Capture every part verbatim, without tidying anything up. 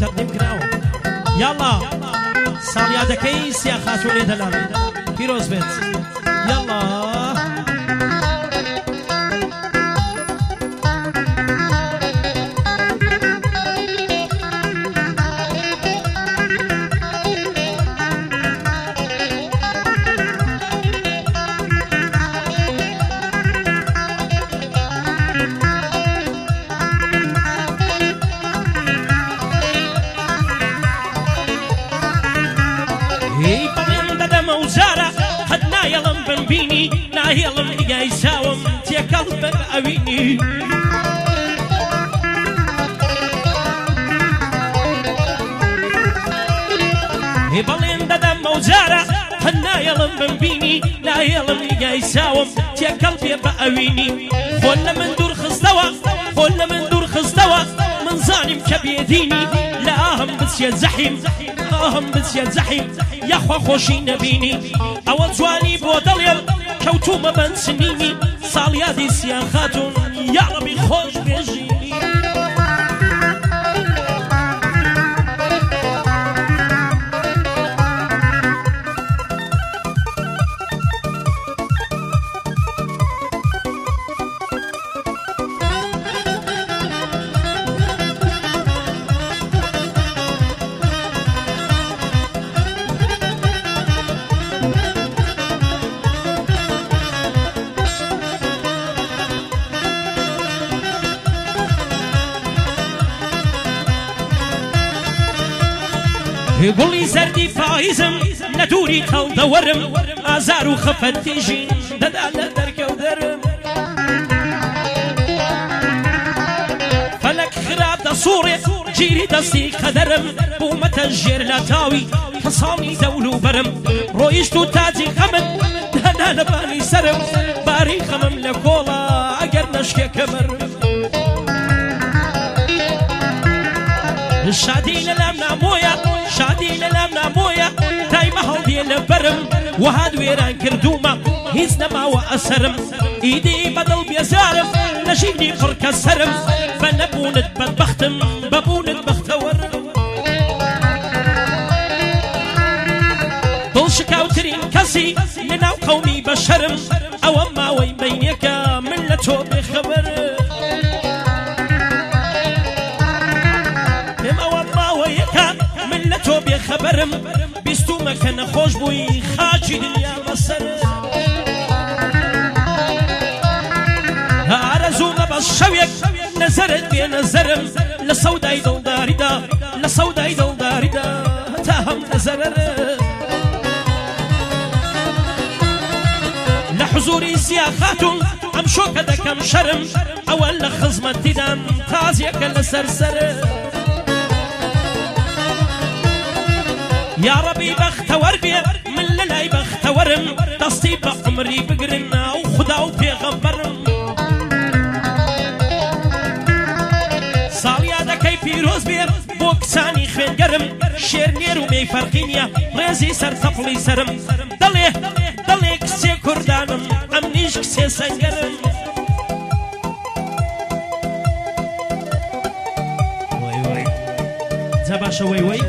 تقدیم کراوە یاڵا ساڵیادەکەی سیا خاتون لێ دەلاڵ پیرۆز بێت یاڵا بینی ناهێڵم نیگای چاوم تێکەڵ بەر ئەوینی هێ بەڵێن دەدەم مەوجارە هەن نایەڵم بمبینی ناهێڵم نیگای چاوم تێکەڵ بێ بە ئەوینی خۆن لە من دوور خستەوە خۆن لە من دوور خستەوە من زانیم کە بێدینی لە ئاهم بچێ زەحیم ئاهم بچێ زەحیم یاخوا خۆشی نەبینی ئەوە جوانی بۆ دڵێم کەوتومە بەند سنینی ساڵیادی سیان خاتون یا ڕەبی خۆش بێژینی گوڵی زەردی فایزم لە دووری کەڵدەوەرم ئازار و خەفەت تێژین دەدا لە دەرکەوتەرم فەلەک خراپ دەسووڕێ گیری دەستی قەدەرم بوومەتە ژێر لە تاوی فەساڵی دەول و بەرم ڕۆیشت و تاجی خەمت دەدا لە بانی سەرم باری خەمم لە کۆڵە ئەگەر نەشکێ کەمەرم شادی لەلام نامۆیە شادی لەلام نامۆیە تایمە هەڵدێ لە بەرم وەها دوێران کردومە هیچ نەماوە ئەسەرم ئیدی بەدڵ بێزارم لە ژینی پڕکە سەرم بە نەبوونت بەدبەختم بەبوونت بەختەوەرم دڵشکاوترین کەسی لەناو قەومی بەشەرم ئەوە ماوەی بەینێکە من لە تۆ بێخەبەرم تۆ بێخەبەرم بیستومە کە نەخۆش بووی خاچی دنیا بەسەر ئارەزوومە بە شەوێک نەزەرت بێ نەزەرم لە سەودای دڵداریدا لە سەودای دڵداریدا تا هەم نەزەرەر لە حزوری سیا خاتون ئەم شۆکە دەکەم شەرم ئەوە لە خزمەتیدان تازیەکە لە سەرسەرە یا ڕەبی بەختەوەر بێ من لە لای بەختەوەرم دەستی بە عمری بگرن ناو خوددا و پێغەمبەرم ساڵیادەکەی پیرۆز بێ بۆ کچانی خوێنگەرم شێرنێر و مەی فەرقی نییە ڕێزی سەر تەپڵی سەرم دەڵێ دەڵێ کچێ کوردانم ئەم نیش کچێ سەنگەرم وەی وەی جا باشە وەی وەی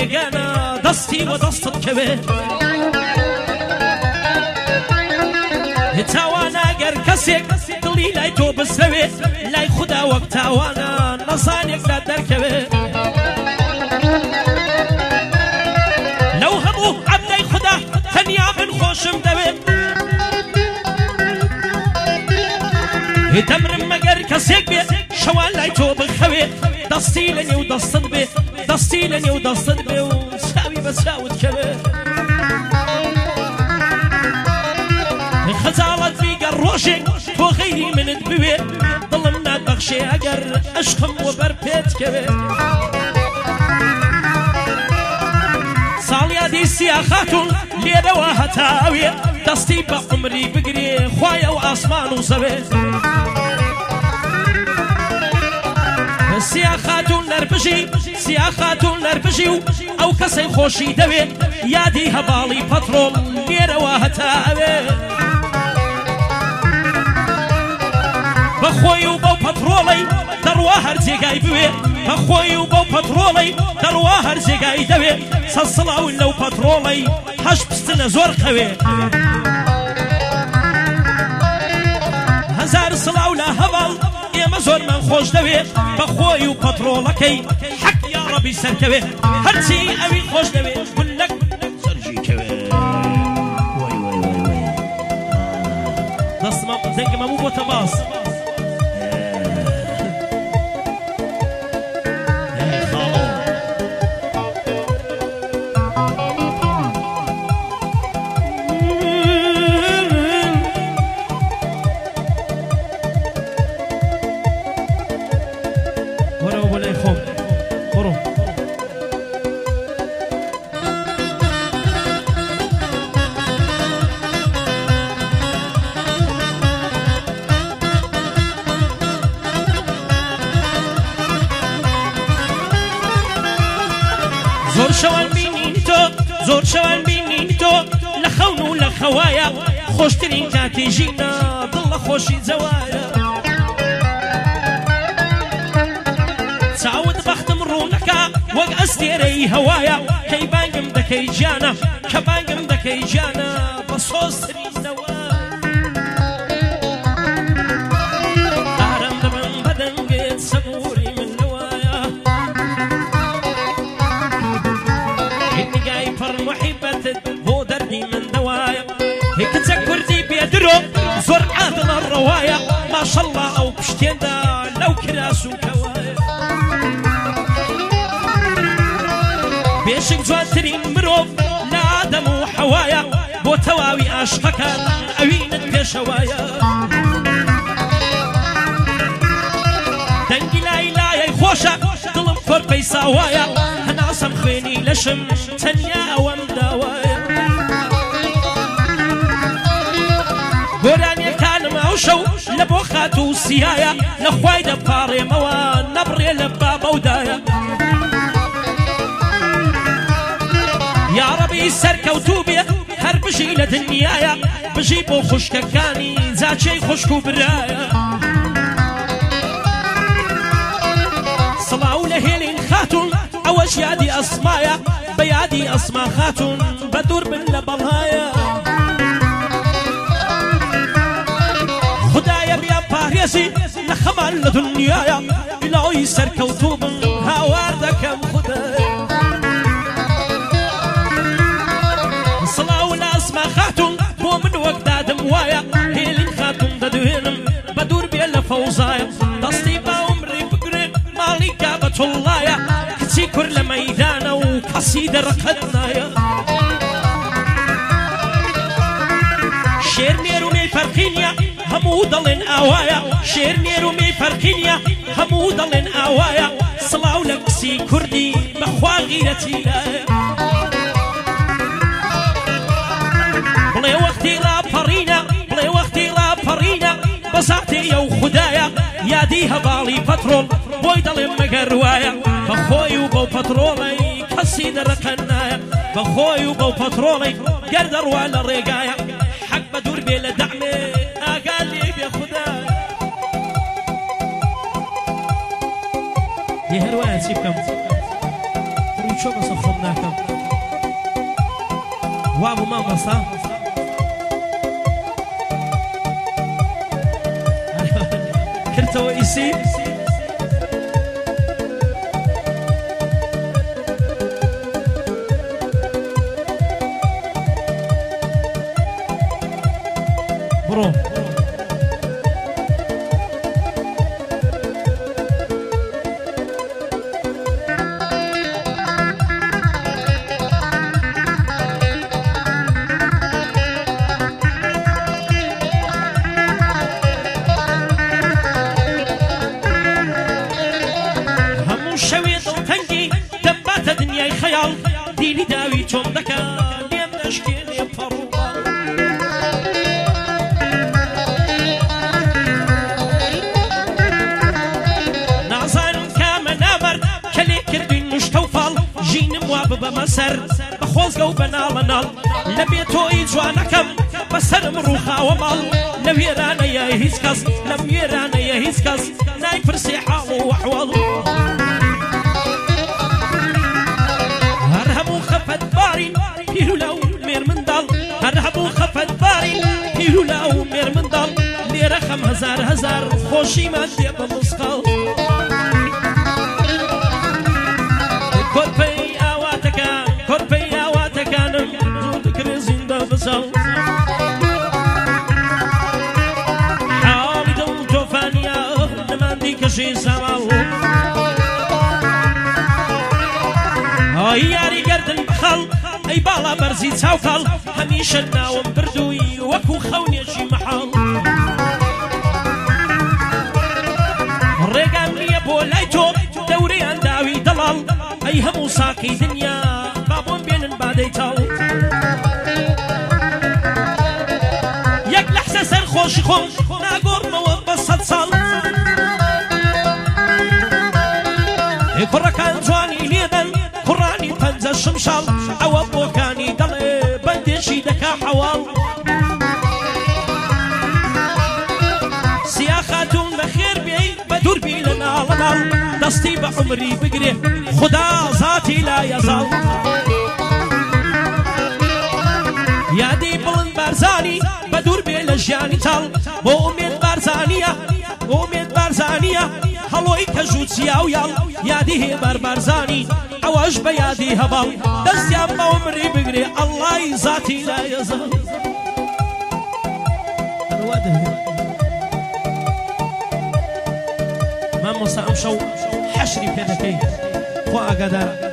بێگانە دەستی وە دەستت کەوێ تاوانە گەر کەسێک دڵی لای تۆ بسەوێ لای خوددا وەک تاوانە نەزانێکدا دەرکەوێ لەو هەموو عەبدەی خوددا تەنیا من خۆشم دەوێت دەمرم مەگەر کەسێک بێ شەوان لای تۆ بخەوێت دەستی لە نێو دەستت بێ دەستی لە نێو دەستت بێ و چاوی بە چاوت کەوێ خەجاڵەت بیگەر ڕۆژێک تۆ غەیری منت بوێ دڵم ناتبەخشێ ئەگەر عشقم وە بەر پێت کەوێ ساڵیادی سیا خاتون لێرەوە هەتاوێ دەستی بە عمری بگرێ خوایە و ئاسمان و زەوێ سیا خاتون نەربژی سیا خاتون نەربژی و ئەو کەسەی خۆشی دەوێت یادی هەباڵی پەترۆڵ لێرەوە هەتاوێ بەخۆی و بەو پەترۆڵەی دەڕوا هەر جێگای بوێ بەخۆی و بەو پەترۆڵەی دەڕوا هەر جێگای دەوێ سەد سڵاون لەو پەترۆڵەی هەش پستنە زۆر قەوێ هەزار سڵاو لە هەباڵ ئێمە زۆرمان خۆش دەوێ بەخۆی و پەترۆڵەکەی حەق یا ڕەبی سەرکەوێ هەرچی ئەوی خۆش دەوێ گولەک سەرژی کەوێ دەستمە دەنگمە بوو بۆتە باس زۆر شەوان بینین تۆ زۆر شەوان بینین تۆ لە خەون و لە خەوایە خۆشترین کاتی ژینە دڵ لە خۆشی جەوایە چاوت بەختم ڕوونەکە وەک ئەستێرەی هەوایە کەی بانگم دەکەی گیانە کە بانگم دەکەی گیانە بە سۆزترینەوە ئارام دەبم بەدەنگێت سەبووری من لەوایە نگای پڕ محیبەتت بۆ دەردی من دەوایە کچە کوردی بێدرۆ زۆر عادڵە ڕەوایە ماشەڵڵا ئەو پشتێندا لەو کراس و کەوایە بێشک جوانترین مرۆڤ لە ئادەم و حەوایە بۆ تەواوی عاشقەکان ئەوینت پێشەوایە دەنگی لای لایەی خۆشە دڵم کۆرپەی ساوایە هەناسەم خوێنی لەشم تەنیا ئەوەم داوایە گۆرانیەکانم ئەو شەو لە بۆ خات و سیایە لە خوای دەپاڕێمەوە نەبڕێ لە بابەودایە یا ڕەبی سەرکەوتوو بێ هەر بژی لە دنیایە بژی بۆ خوشکەکانی جاچەی خوشک و برایە سڵاو لە هێلین خاتون ئەوەش یادی ئەسمایە بە یادی ئەسما خاتون بە دوور بن لە بەڵایە خودایە بیان پارێزی لە خەمان لە دنیایە لەوەی سەرکەوتوو بن هاوار دەکەم خودایە سڵاو لە ئەسما خاتون بۆ من وەک دادم وایە هێلین خاتون دەدوێنم بە دوور بێ لە فەوزایە دەستی باومڕی بگرێ ماڵی کابەتوڵایە کچی کورد لە مەیدانە و کەسی دەڕقەت نایە شێر نێرومەی فەرقینیە هەموو دەڵێن ئاوایە شێر نێرومەی فەرقینیە هەموو دەڵێن ئاوایە سڵاو لە کچی کوردی بەخوا غیرەتی لایە بڵێ وەختی ڕاپەڕینە بڵێ وەختی ڕاپەڕینە بەزاتێیە و خودایە یادی هەباڵی پەترۆڵ بۆی دەڵێم مەگەر وایە بەخۆی و بەو پەترۆڵەی کەسی دەڕقەن نایە بەخۆی و بەو پەترۆڵەی گەر دەڕوا لە ڕێگایە حەق بە دوور بێ لە دەعمێ ئاگا لێ بێ خودایە هەروایە چی بکەم شو بس أفهمناكم وابو ما بصا كرتوا إيسي برو خيال ديني داوي توم دكا ليم نشكي ليم فروضا نعزان كاما نابر كلي كردين مشتوفال جين مواب بمسر بخوز قو بنال لبيتو إيجوانكم بسر مروخا ومال لويرانا يا هيسكس لويرانا يا هيسكس نايك فرسي حالو وحوال خفت باري هيرو لو مير من دال هرهبو خفت باري هيرو لو مير من دال لي رقم هزار هزار خوشي ما ديب مسقال كوربي اواتكان كوربي اواتكان زودك رزين دا بسال حالي دو توفانيا نماندي كشي سمال ياري قردن بخل اي بالا برزي تاوكل هميشه ناوم بردوي وكو خوني شي محل ريقان لي بولايتو دوري انداوي دلال اي همو ساكي دنيا بابون بين بعدي تال يك لحسه سر خوش خوش ناقور موبسط صال كركان جواني ليدن قراني پنجه شمشال او بوكاني دلي بندشي دكا حوال سياخاتون بخير بي بدور بي لنا لمال دستي بعمري بقري خدا ذاتي لا يزال يادي بلند بارزاني بدور بي لجاني تال بو اميد بارزانية بو اميد بارزانية هلوي كجوت سياويال يادي هي باربارزاني عواش بيادي هبال دست يا عمري بقري الله ذاتي لا يزال ما موسى امشو حشري كذا كي خوا قدر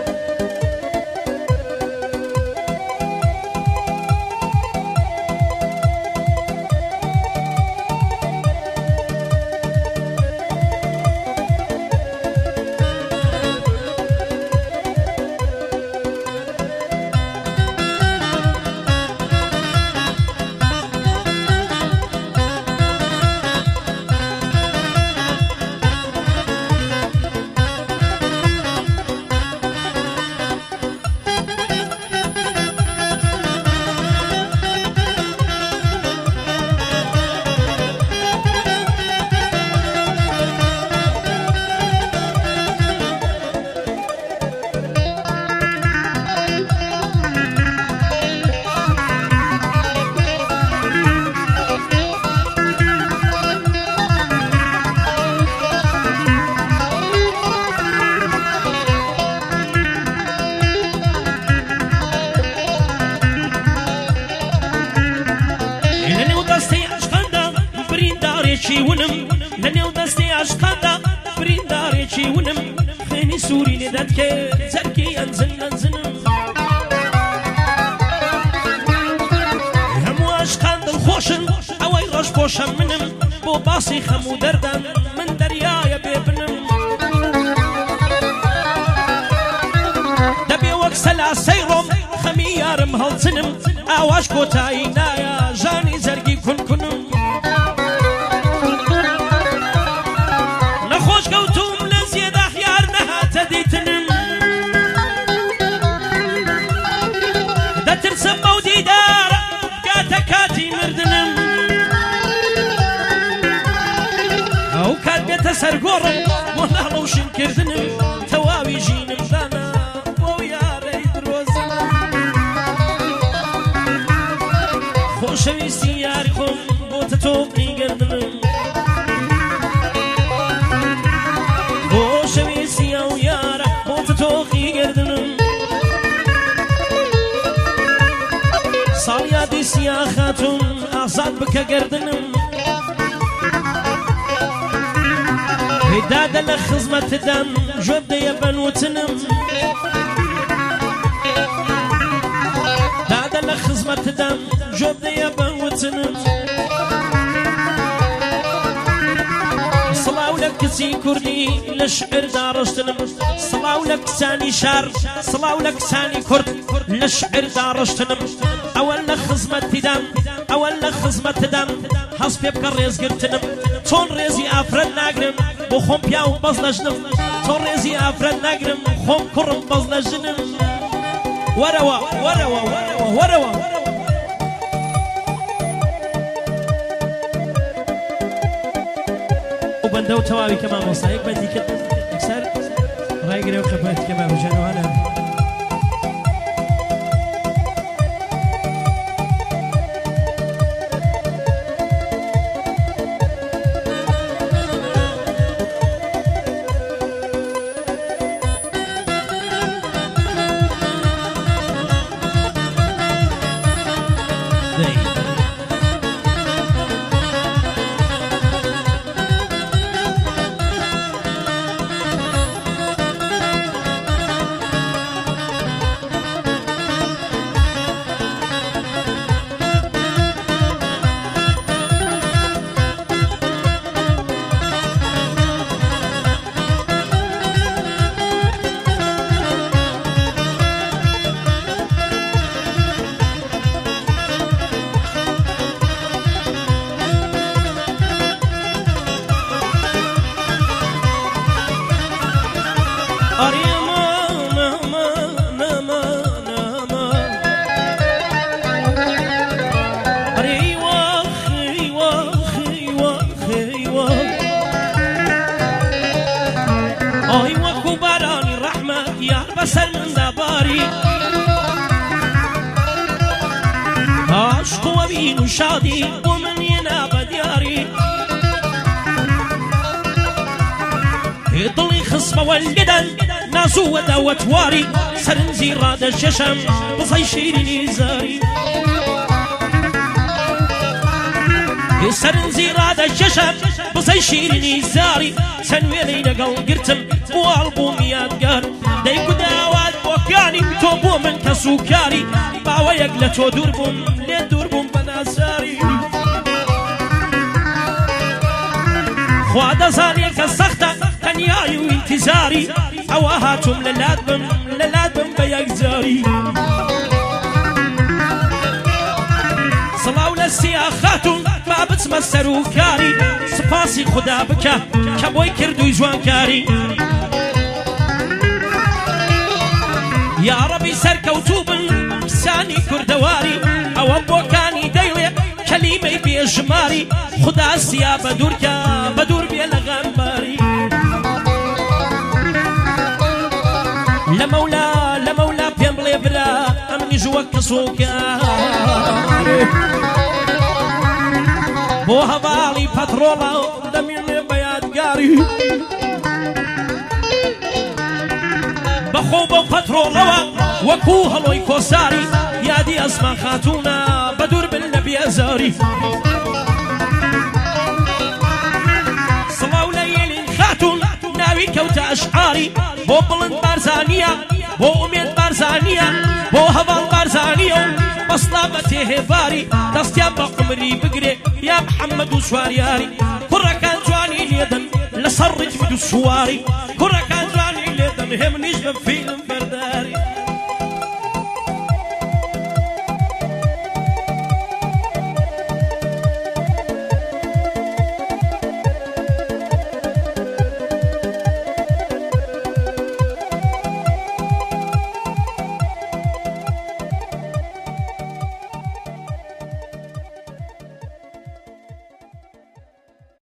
ونم لنيو دستي عشقادا برينداريشي ونم خيني سوري ندتك زركي انزل انزلم همو عشقان دل خوشن اوي غش بوشم منم بو باسي خمو دردن من دريايا بيبنم دبي وكسلا سيرم خميارم هلسنم اواش كوتاي نايا جاني زرقي كن كنم ترسمو ديدار كاتا كاتي مردنم او كات بيتا سرقورم والله لو شنكردنم تواوي جينم دانا خۆشەویستی یاری خۆم بۆتە تۆقی گردنم خۆشەویستی ئەو یارە بۆتە تۆقی گردنم ساڵیادی سیا خاتون ئازاد بکە گردنم هێدادە لە خزمەتدام ژۆب دەیە بەنوتنم دادە لە خزمەتدام ژۆب دەیە بەنوتنم سڵاو لە کچی کوردی لە شعردا ڕشتنم سڵاو لە کچانی شار سڵاو لە کچانی کورد لە شعردا ڕشتنم ئەوە لە خزمەتیدام ئەوە لە خزمەتدام هەست پێ بکە ڕێزگرتنم چۆن ڕێزی ئافرەت ناگرم بۆ خۆم پیاوم بەز لە ژنم چۆن ڕێزی ئافرەت ناگرم خۆم کوڕم بەز لە ژنم وەرەوە وەرەوە وەرەوە وەرەوە ئەو بەندە و تەواوی کە مامۆستایەک بەندی کرد یەکسەر ڕایگرێ و قەپەت کە مامۆژانەوانە بسر من دباري عشق وبين شادي ومن يناب دياري ضلي خصم والجدل ناسو ودوت واري سرنزي راد الششم بصي شيريني زاري سرنزي راد الششم بصي شيريني زاري سنويلي نقل قرتم والبوم يادقار دايكو داوات بوكاني توبو من كسوكاري باويك لتو دوربوم لي دوربوم بنازاري خواد زاريك السخطة تنياي وانتزاري اواهاتم للادبم للادبم بيكزاري صلاو للسياخاتم ما بتمسرو كاري سپاسي خدا بكا كبوي كردوي جوان كاري يا ربي سركوتوبن ساني كردواري او بوكاني ديلي كلمة بيجماري خدا سيا بدور كا بدور بيلا غنباري لمولا لمولا بيمبلي بلا امني جواك سوكاري بو هوالي باترولا دميني بيادقاري بخوب باترولا وكوها لوي كوساري يا دي اسمع خاتونا بدور بالنبي ازاري صلاو ليلي خاتون ناوي كوت اشعاري بو بلند بارزانية بو اميد بارزانية بو هوال بارزانية بصلابتي هفاري دستيا بعمري بقري يا محمد وشوارياري كرة كان جواني ليدن لصرج بدو الشواري كرة كان جواني ليدن هم نجم فيلم برداري